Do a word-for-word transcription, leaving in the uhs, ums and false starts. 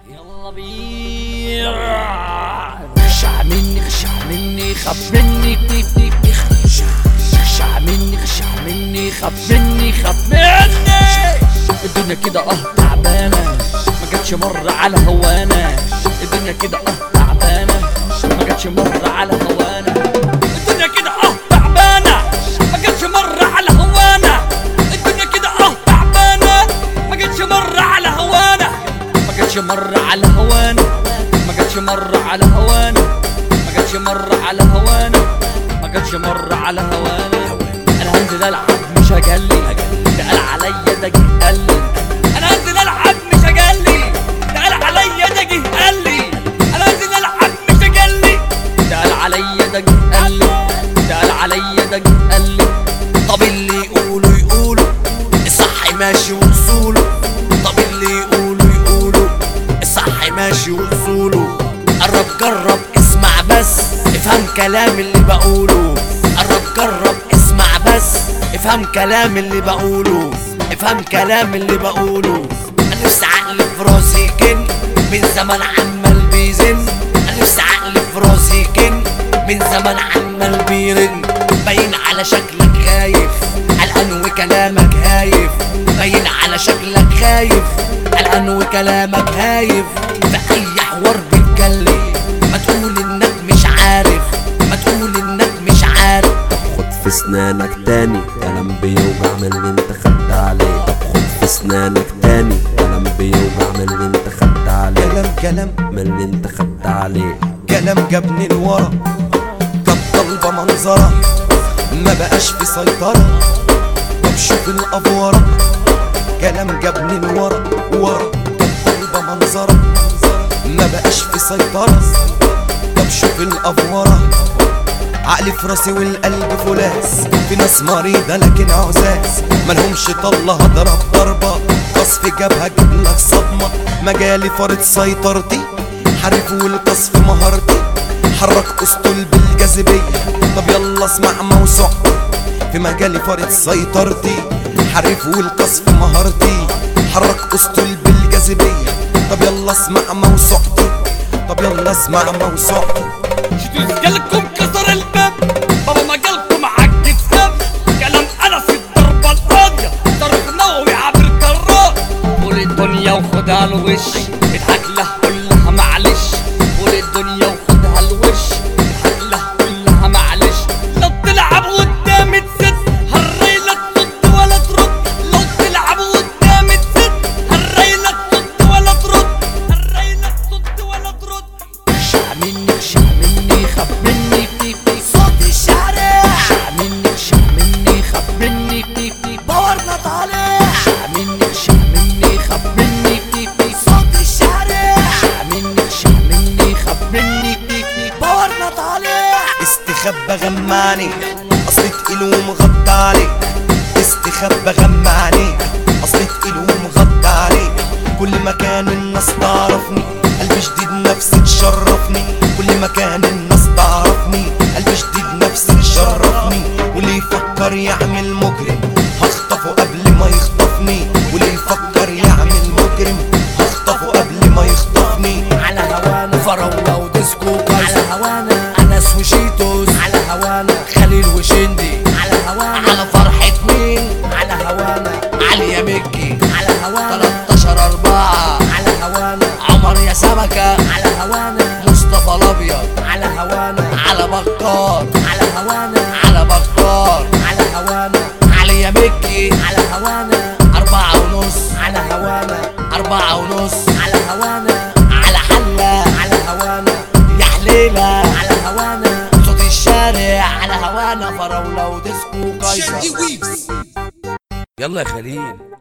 يلا بينا غشع مني غشع مني خاف مني كتير كتير غشع مني غشع مني خاف مني خاف مني. الدنيا كده اه تعبانة ما جاتش مرة على هوانا. الدنيا كده اه تعبانة ما جاتش مرة على هوانا. الدنيا كده اه تعبانة ما جاتش مرة على هوانا. الدنيا كده اه تعبانة ما جاتش مرة على هوانا. ما جاتش مرة على هوانا. ما جاتش مرة على هوانا. ما جاتش مرة على هوانا. ما جاتش مرة على هوانا. انا هنزل العب مش هجلي. ده قال عليا ده جه قال لي. انا هنزل العب مش هجلي. ده قال عليا ده جه قال لي. انا هنزل العب مش هجلي. ده قال عليا ده جه قال لي. ده قال عليا ده جه قال لي. طب اللي يقولوا يقولوا الصح ماشي وصوله. طب اللي يقولوا يقولوا الصح ماشي وصوله. قرب جرب اسمع بس افهم كلام اللي بقوله. قرب جرب اسمع بس افهم كلام اللي بقوله. افهم كلام اللي بقوله. انا نفسي عقلي في راسي كن من زمان عمال بيزن. انا نفسي عقلي في راسي كن من زمان عمال بيرن. باين على شكلك خايف قلقان وكلامك هايف. باين على شكلك خايف قلقان وكلامك هايف. في اي حوار بتكلم ما تقول انك مش عارف. ما تقول انك مش عارف. طب خد في سنانك تاني كلام بيوجع من اللي انت خدت عليه. طب خد في سنانك تاني كلام بيوجع من اللي انت خدت عليه. كلام كلام من اللي انت خدت عليه. كلام جابني لورا كانت طالبة منظرة ما بقاش في سيطرة. طب شوف الأفورة. كلام جابني لورا ورا كانت طالبة منظرة ما بقاش في سيطرة. طب شوف الأفورة. عقلي في راسي والقلب فولاس. في ناس مريضة لكن عزاز ملهمش طلة. هضرب ضربة قصف جبهة اجيبلك صدمة. مجالي فرض سيطرتي حرف والقصف مهارتي. حرك اسطول بالجاذبية. طب يلا اسمع موسوعتي. في مجالي فرض سيطرتي حرف والقصف مهارتي. حرك اسطول بالجاذبية. طب يلا اسمع موسوعتي. طب يلا اسمع موسوعتي. شدوا رجالكم كسر الباب. بابا مجالكم عجب ساب. كلام انا في الضربة القاضية. ضرب نووي عبر كرار. قول الدنيا وخدها الوش. اضحك لها قول لها معلش. قول الدنيا وخدها الوش. اضحك لها قول لها معلش. لو تلعب قدامي تسد هالريلة ترد ولا ترد. لو تلعب قدامي تسد هالريلة ترد ولا ترد. هالريلة ترد ولا ترد. غشع مني غشع مني خاف مني في في صوت الشارع. غشع مني غشع مني خاف مني في في باورنا طالع. غشع مني غشع مني خاف مني في في صوت الشارع. غشع مني غشع مني خاف مني في في باورنا طالع. استخبى غماني اصل تقيل ومغطى عليك. استخبى غماني اصل تقيل ومغطى عليك. كل مكان الناس تعرفني قلبي شديد نفسي تشرفني. كل مكان الناس تعرفني قلبي شديد نفسي تشرفني. واللي يفكر يعمل مجرم هخطفه قبل ما يخطفني. واللي يفكر يعمل مجرم هخطفه قبل ما يخطفني. على هوانا فراولة وديسكو على هوانا انس وشيتوس. على هوانا خليل وشندي. على هوانا على فرحة مين؟ على هوانا علي مكي. على هوانا تلتاشر أربعة. على هوانا عمر يا سمكة. على هوانا مصطفى الأبيض. على هوانا على بكار. على هوانا على بكار. على هوانا علي يا مكي. على هوانا أربعة ونص. على هوانا أربعة ونص. على هوانا على حلة. على هوانا يا حليلة. على هوانا صوت الشارع. على هوانا فراولة وديسكو قيصر. يلا يا خليل.